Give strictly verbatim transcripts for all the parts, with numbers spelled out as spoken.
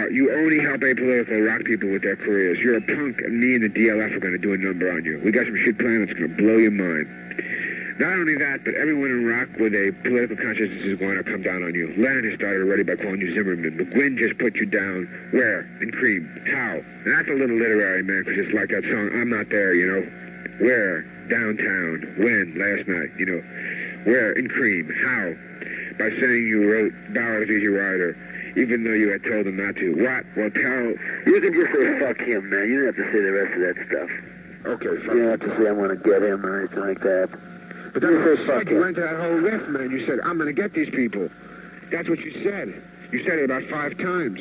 you only help apolitical rock people with their careers. You're a punk, and me and the D L F are going to do a number on you. We got some shit planned that's going to blow your mind. Not only that, but everyone in rock with a political consciousness is going to come down on you. Lennon has started already by calling you Zimmerman. McGuinn just put you down. Where? In Cream. How? And that's a little literary, man, because it's like that song, I'm Not There, you know. Where? Downtown. When? Last night, you know. Where? In Cream. How? By saying you wrote Ballad of Easy Rider, even though you had told him not to. What? Well, tell... You can just say, fuck him, man. You don't have to say the rest of that stuff. Okay, fuck You don't have to say, I'm going to get him or anything like that. But that's what you said. You went to that whole riff, man. You said, I'm going to get these people. That's what you said. You said it about five times.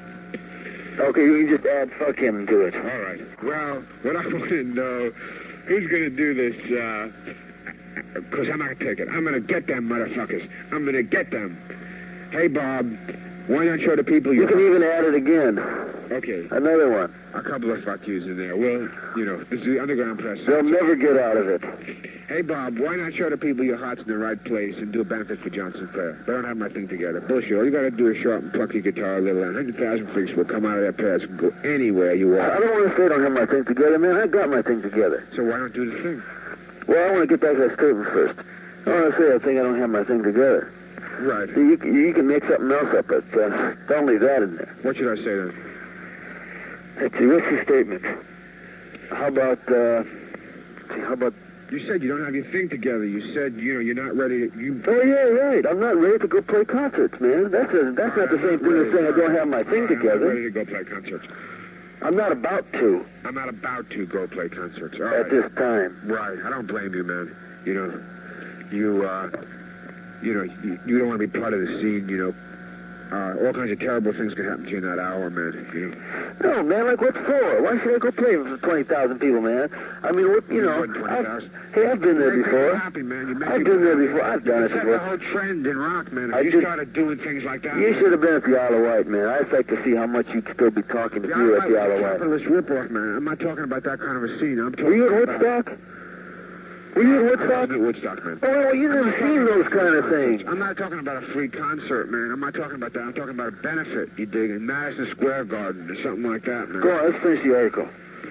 Okay, you can just add fuck him to it. All right. Well, what I want to know, who's going to do this, uh... because I'm not going to take it. I'm going to get them motherfuckers. I'm going to get them. Hey, Bob, why not show the people you... You can even add it again. Okay. Another one. A couple of fuck yous in there. Well, you know, this is the underground press. They'll never get out of it. Hey, Bob, why not show the people your heart's in the right place and do a benefit for John Sinclair? They don't have my thing together. Bullshit. All you got to do is show up and pluck your guitar a little, and one hundred thousand freaks will come out of their pants and go anywhere you want. I don't want to say I don't have my thing together, man. I got my thing together. So why not do the thing? Well, I want to get back to that statement first. I want to say I think I don't have my thing together. Right. See, you, you can make something else up, but uh, don't leave that in there. What should I say then? Let's see, what's the statement? How about, uh, let's see, how about... You said you don't have your thing together. You said, you know, you're not ready to... You... Oh, yeah, right. I'm not ready to go play concerts, man. That's a, that's not the same thing as saying I don't have my thing together. I'm not ready to go play concerts. I'm not about to. I'm not about to go play concerts. All At right. this time. Right. I don't blame you, man. You know, you, uh, you know, you, you don't want to be part of the scene, you know. Uh, all kinds of terrible things can happen to you in that hour, man, you know. No, man, like what for? Why should I go play for twenty thousand people, man? I mean, what, you know, I've, hey, I've been there you before. Happy, man. You make I've been there before. I've done it before. before. That's the whole trend in rock, man. If I you just, started doing things like that... You should have been at the Isle of Wight, man. I'd like to see how much you'd still be talking if yeah, you were at the Isle of Wight. Capitalist ripoff, man. I'm not talking about that kind of a scene. I'm talking Were you at about... Woodstock? Were you at Woodstock? I was at Woodstock, man. Oh, well, you never seen those kind of things. I'm not talking about a free concert, man. I'm not talking about that. I'm talking about a benefit, you dig, in Madison Square Garden or something like that, man. Go on, let's finish the article.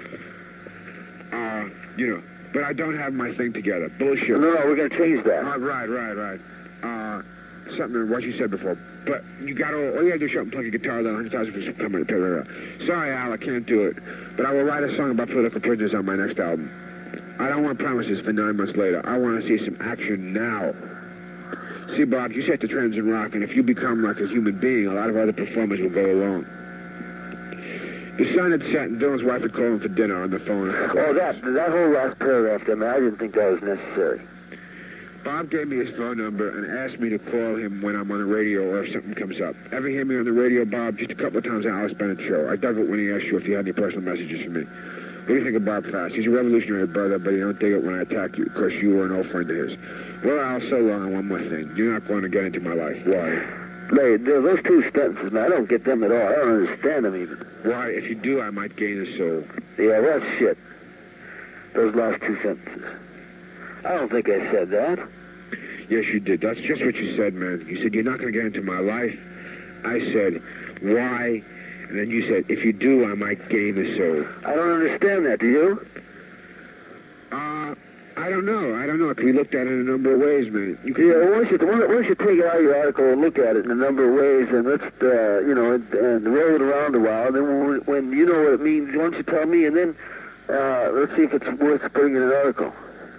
Uh, you know, but I don't have my thing together. Bullshit. No, no, we're going to change that. Uh, right, right, right. Uh, something, what you said before. But you got to, all you got to do is show up and plug your guitar down, one hundred thousand people coming to Sorry, Al, I can't do it. But I will write a song about political prisoners on my next album. I don't want promises for nine months later. I want to see some action now. See, Bob, you set the trends in rock, and if you become like a human being, a lot of other performers will go along. The sun had set, and Dylan's wife had called him for dinner on the phone. Oh, that that whole last paragraph there, man, I didn't think that was necessary. Bob gave me his phone number and asked me to call him when I'm on the radio or if something comes up. Ever hear me on the radio, Bob? Just a couple of times on Alex Bennett show. I dug it when he asked you if you had any personal messages for me. What do you think of Bob Fast? He's a revolutionary brother, but he don't dig it when I attack you, because you were an old friend of his. Well, Al, so long on one more thing. You're not going to get into my life. Why? Hey, those two sentences, man, I don't get them at all. I don't understand them even. Why? If you do, I might gain a soul. Yeah, well, shit. Those last two sentences. I don't think I said that. Yes, you did. That's just what you said, man. You said, you're not going to get into my life. I said, why? And then you said, if you do, I might gain a soul. I don't understand that, do you? Uh, I don't know. I don't know. It can be looked at in a number of ways, man. You can... Yeah, well, why don't you, why don't you take it out of your article and look at it in a number of ways, and let's, uh, you know, and, and roll it around a while, and then when, when you know what it means, why don't you tell me, and then uh, let's see if it's worth putting in an article.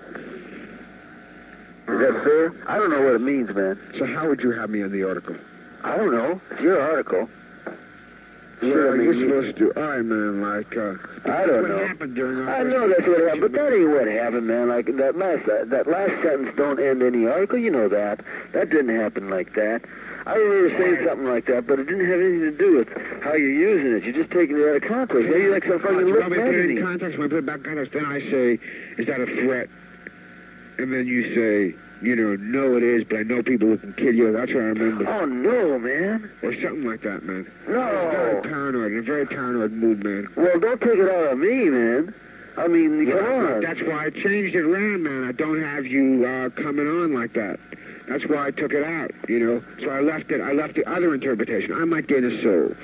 Is that fair? I don't know what it means, man. So how would you have me on the article? I don't know. It's your article. Well, Sure, I mean, you're you- supposed to do. All right, man, like, uh... I don't what know. happened during our I know that's what happened, but that ain't what happened, man. Like, that last, that, that last sentence don't end any article, you know that. That didn't happen like that. I remember saying something like that, but it didn't have anything to do with how you're using it. You're just taking it out of context. Maybe you're like some fucking You Lick want me to put it in magazine. context? When I put it back in context, then I say, is that a threat? And then you say, you know, no it is, but I know people who can kill you. That's what I remember. Oh, no, man. Or something like that, man. No. I was very paranoid, in a very paranoid mood, man. Well, don't take it out on me, man. I mean, come Well, on. that's why I changed it around, man. I don't have you uh, coming on like that. That's why I took it out, you know. So I left it. I left the other interpretation. I might gain a soul.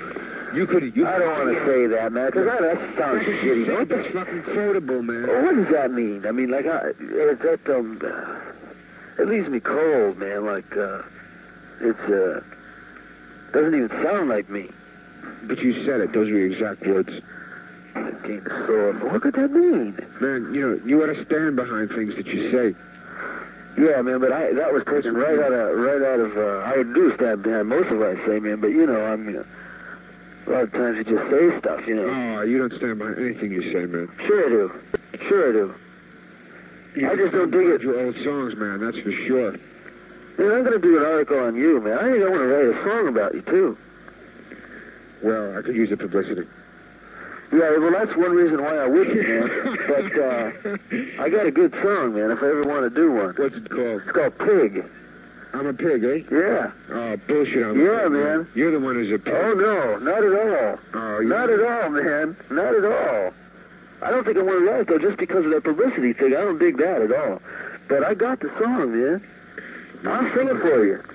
You could. You I don't want to say that, man, because that, that sounds shitty. Don't That's fucking quotable, man. Well, what does that mean? I mean, like, I, it, that um, it leaves me cold, man. Like, uh, it's uh, doesn't even sound like me. But you said it. Those were your exact words. Getting sore. What could that mean? Man, you know, you ought to stand behind things that you say. Yeah, man, but I that was taken right out of right out of. Uh, I do stand behind most of what I say, man. But you know, I mean, a lot of times you just say stuff, you know. Oh, you don't stand behind anything you say, man. Sure I do. Sure I do. You I just don't dig it. Your old songs, man. That's for sure. Man, I'm gonna do an article on you, man. I think I want to write a song about you too. Well, I could use the publicity. Yeah, well, that's one reason why I wouldn't, man. But uh, I got a good song, man, if I ever want to do one. What's it called? It's called Pig. I'm a pig, eh? Yeah. Oh, bullshit. I'm Yeah, a pig, man. You're the one who's a pig. Oh, no, not at all. Oh, you... Not at all, man. Not at all. I don't think I want to write, though, just because of that publicity thing. I don't dig that at all. But I got the song, man. I'll sing it for you.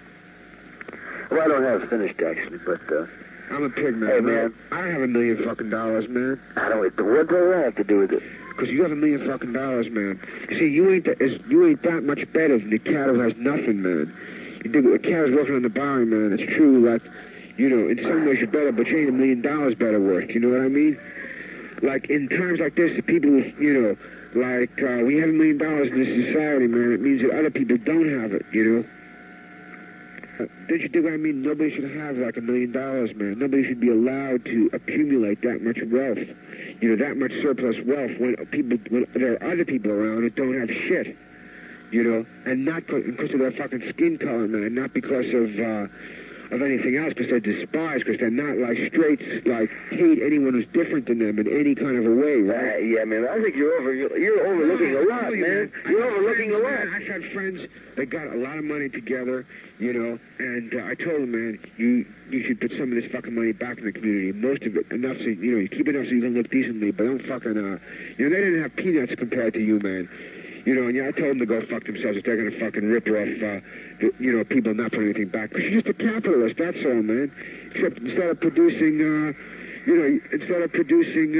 Well, I don't have it finished, actually, but... Uh, I'm a pig, man. Hey, man. I have a million fucking dollars, man. I don't. What does that have to do with it? Because you have a million fucking dollars, man. You see, you ain't that, you ain't that much better than the cat who has nothing, man. You dig it? The cat is working on the bar, man. It's true, like, you know, in some ways you're better, but you ain't a million dollars better worth. You know what I mean? Like, in times like this, the people who, you know, like, uh, we have a million dollars in this society, man. It means that other people don't have it, you know? Uh, don't you dig what I mean? Nobody should have like a million dollars, man. Nobody should be allowed to accumulate that much wealth. You know, that much surplus wealth when people, when there are other people around that don't have shit. You know, and not because of their fucking skin color, man. Not because of uh, of anything else, because they're despised, because they're not like straights, like hate anyone who's different than them in any kind of a way, right? Uh, yeah, man. I think you're over. You're, you're overlooking no, a lot, you, man. man. You're I've overlooking friends, a lot. Man, I've had friends that got a lot of money together, you know, and uh, I told them, man, you you should put some of this fucking money back in the community. Most of it, enough so you know, you keep enough so you can look decently, but don't fucking, uh, you know, they didn't have peanuts compared to you, man. You know, and yeah, I told them to go fuck themselves if they're going to fucking rip off, uh, the, you know, people not putting anything back. Because you're just a capitalist, that's all, man. Except instead of producing, uh, you know, instead of producing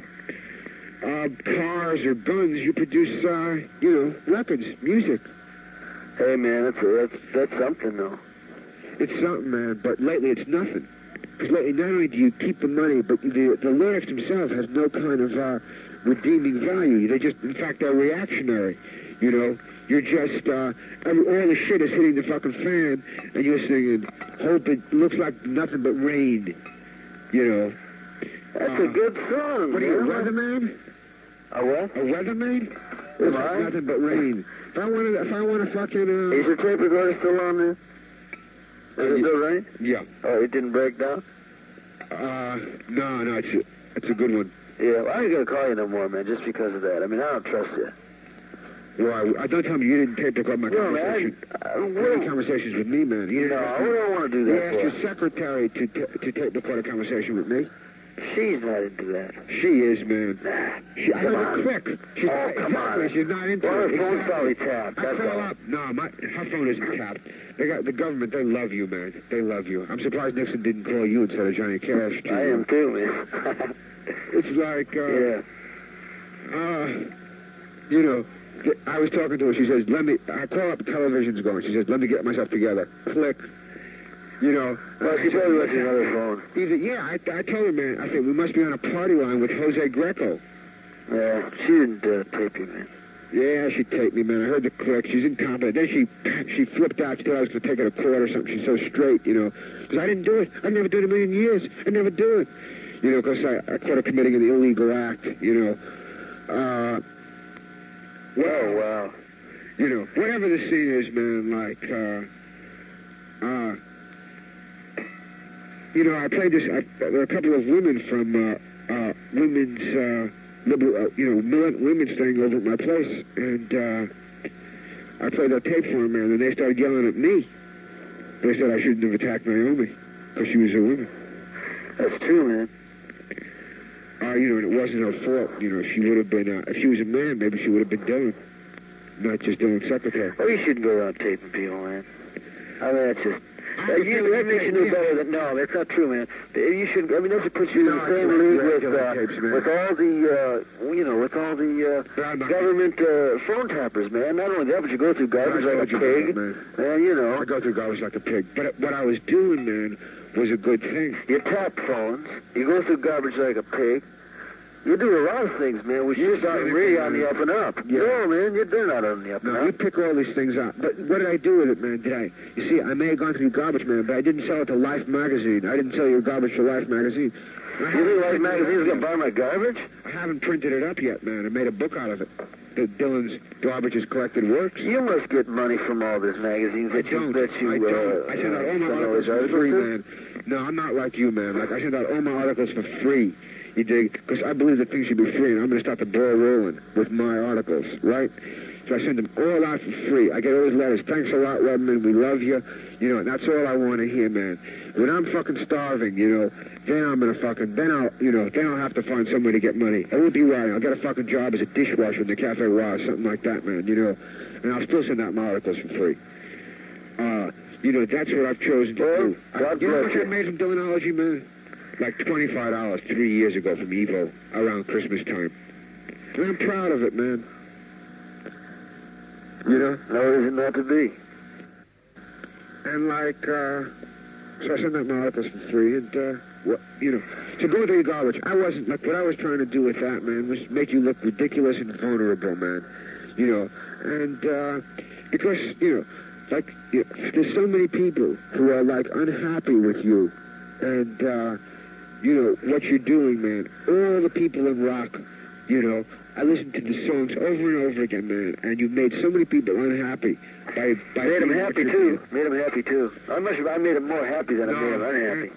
uh, uh, cars or guns, you produce, uh, you know, records, music. Hey, man, that's, that's, that's something, though. It's something, man, but lately it's nothing. Because lately not only do you keep the money, but the, the lyrics themselves has no kind of... Uh, redeeming value. They just, in fact, they're reactionary. You know, you're just, uh, every, all the shit is hitting the fucking fan, and you're singing, hope it looks like nothing but rain. You know. That's uh, a good song. What are you, a weatherman? A what? A weatherman? Am It's I? nothing but rain. If I want to, if I want to fucking, uh... Is your tape recorder still on there? Is it still right? Yeah. Oh, it didn't break down? Uh, no, no, it's a, it's a good one. Yeah, well, I ain't gonna call you no more, man, just because of that. I mean, I don't trust you. Well, I, I don't tell me you didn't tape record my No, conversation. man, I, I, You well, had conversations with me, man. You no, didn't I have to- don't want to do You that asked for your her. secretary to t to tape record a conversation with me. She's not into that. She is, man. Nah, She, I come heard on. her click. She's Oh, not, come exactly, on. she's not into Well, her it. phone's Exactly. probably tapped, I that's call all. up. No, my, her phone isn't tapped. They got the government. They love you, man. They love you. I'm surprised Nixon didn't call you instead of Johnny Cash. I am too, man. It's like, uh, Yeah. uh, you know, th- I was talking to her. She says, "Let me." I call up. Television's going. She says, "Let me get myself together." Click. You know. Well, she probably went to another phone. Either, yeah, I, I told her, man. I said we must be on a party line with Jose Greco. Yeah, she didn't uh, tape you, man. Yeah, she taped me, man. I heard the click. She's incompetent. Then she she flipped out. She thought I was going to take her to court or something. She's so straight, you know. Because I didn't do it. I'd never do it in a million years. I'd never do it. You know, because I, I caught her committing an illegal act, you know. Uh, well, Oh, wow. you know, whatever the scene is, man, like, uh, uh, you know, I played this, I, there were a couple of women from, uh, uh, women's, uh, liberal, uh, you know, militant women staying over at my place, and, uh, I played that tape for them, man, and they started yelling at me. They said I shouldn't have attacked Naomi, because she was a woman. That's true, man. Uh, you know, and it wasn't her fault. You know, she would have been, uh, if she was a man, maybe she would have been Dylan, not just Dylan's secretary. Well, you shouldn't go around taping people, man. I mean, that's just, Uh, you, that makes you know better than no. That's not true, man. You should. I mean, that should put you in the same league with uh, with all the uh, you know with all the uh, government uh, phone tappers, man. Not only that, but you go through garbage like a pig, and you know. I go through garbage like a pig. But what I was doing, man, was a good thing. You tap phones. You go through garbage like a pig. You do a lot of things, man, which you're not really on the up and up. Yeah. No, man, you're, they're not on the up and no, up. You pick all these things up. But what did I do with it, man? Did I? You see, I may have gone through garbage, man, but I didn't sell it to Life magazine. I didn't sell your garbage to Life magazine. You think Life magazine's going to buy my garbage? I haven't printed it up yet, man. I made a book out of it. The Dylan's Garbage's Collected Works. You must get money from all these magazines that I you... don't. That you I don't. Uh, I send out all my articles for free, man. No, I'm not like you, man. Like, I send out all my articles for free. You dig? Because I believe that things should be free, and I'm going to start the ball rolling with my articles, right? So I send them all out for free. I get all these letters. Thanks a lot, Redman. We love you. You know, and that's all I want to hear, man. When I'm fucking starving, you know, then I'm going to fucking, then I'll, you know, then I'll have to find somewhere to get money. I won't be right. I'll get a fucking job as a dishwasher in the Cafe Ross, something like that, man, you know. And I'll still send out my articles for free. Uh, you know, that's what I've chosen to well, do. God I, you know how bless much I you. made from Dylanology, man? Like twenty-five dollars three years ago from Evo around Christmas time. And I'm proud of it, man. You know? No, it isn't not to be. And like, uh, so I sent out my articles for free, and, uh, what, you know, so going through your garbage, I wasn't, like, what I was trying to do with that, man, was make you look ridiculous and vulnerable, man. You know, and, uh, because, you know, like, you know, there's so many people who are, like, unhappy with you, and, uh, you know, what you're doing, man. All the people in rock, you know, I listen to the songs over and over again, man, and you've made so many people unhappy. By, by made them happy, too. Made them happy, too. I must have, I made them more happy than no, I made them unhappy.